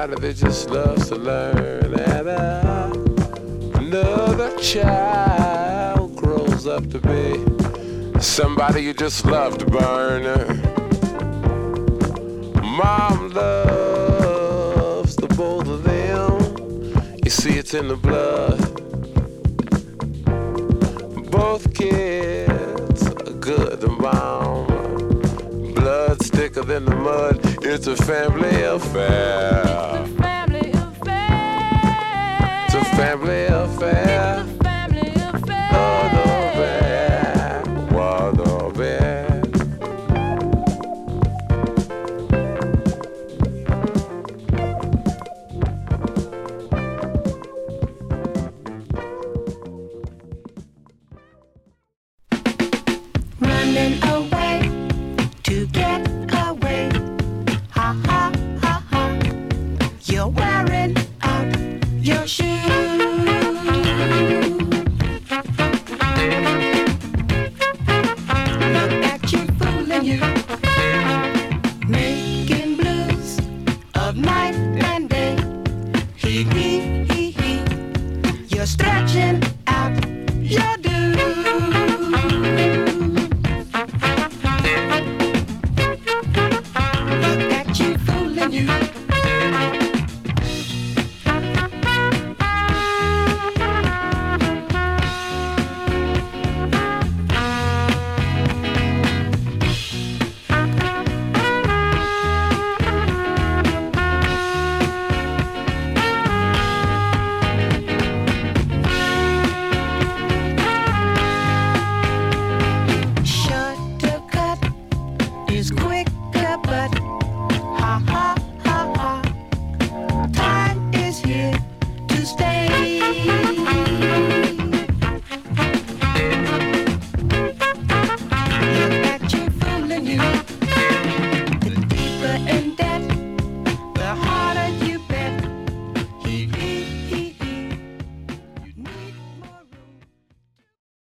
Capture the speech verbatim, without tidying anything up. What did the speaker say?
somebody that just loves to learn, and uh, another child grows up to be somebody you just love to burn. Mom loves the both of them. You see, it's in the blood. Both kids are good to mom. Blood's thicker than the mud. It's a family affair. It's a family affair. It's a family affair. It's a family affair. Oh, no, bad. What no, bad. Running away to get away. Ha ha ha ha. You're wearing out your shoes. Look at you fooling you, making blues of night and day. He he he he. You're stretching out your dues. Look at you fooling you. Shortcut is quicker, but ha ha ha ha. Time is here to stay.